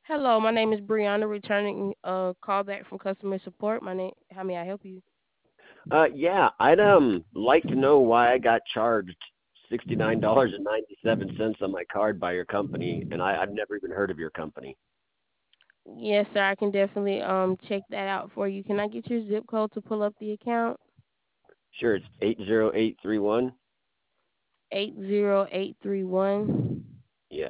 Hello, my name is Brianna, returning a call back from customer support. How may I help you? Yeah, I'd like to know why I got charged $69.97 on my card by your company, and I've never even heard of your company. Yes, sir, I can definitely check that out for you. Can I get your zip code to pull up the account? Sure, it's 80831. 80831. Yes.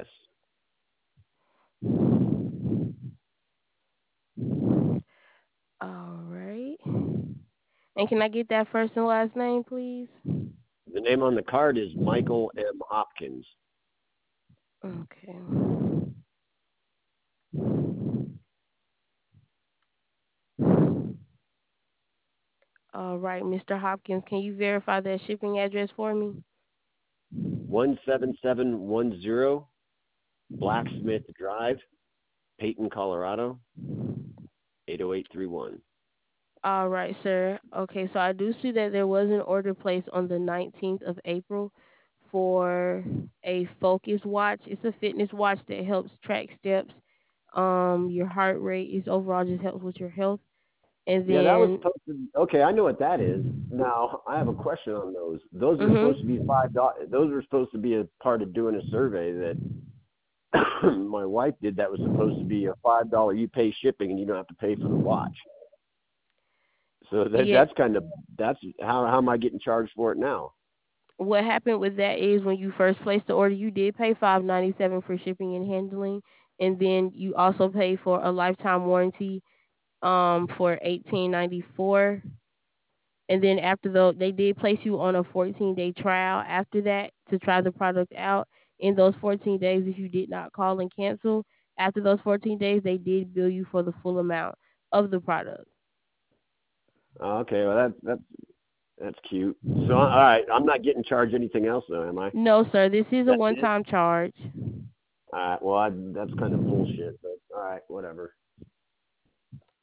All right. And can I get that first and last name, please? The name on the card is Michael M. Hopkins. Okay. All right, Mr. Hopkins, can you verify that shipping address for me? 17710 Blacksmith Drive, Peyton, Colorado, 80831. All right, sir. Okay, so I do see that there was an order placed on the 19th of April for a Focus watch. It's a fitness watch that helps track steps, your heart rate. Is overall just helps with your health. And Yeah, that was then, supposed to be okay. I know what that is. Now I have a question on those. Those were supposed to be mhm. $5. Those were supposed to be a part of doing a survey that my wife did. That was supposed to be a $5. You pay shipping and you don't have to pay for the watch. So Yeah, that's kind of that's how am I getting charged for it now? what happened with that is when you first placed the order, you did pay 597 for shipping and handling, and then you also pay for a lifetime warranty for 1894. And then after they did place you on a 14-day trial after that to try the product out. In those 14 days, if you did not call and cancel, after those 14 days, they did bill you for the full amount of the product. Okay, well that's cute. So all right, I'm not getting charged anything else though, am I? No, sir, this is a That's it. one-time charge. All right, well that's kind of bullshit, but all right, whatever.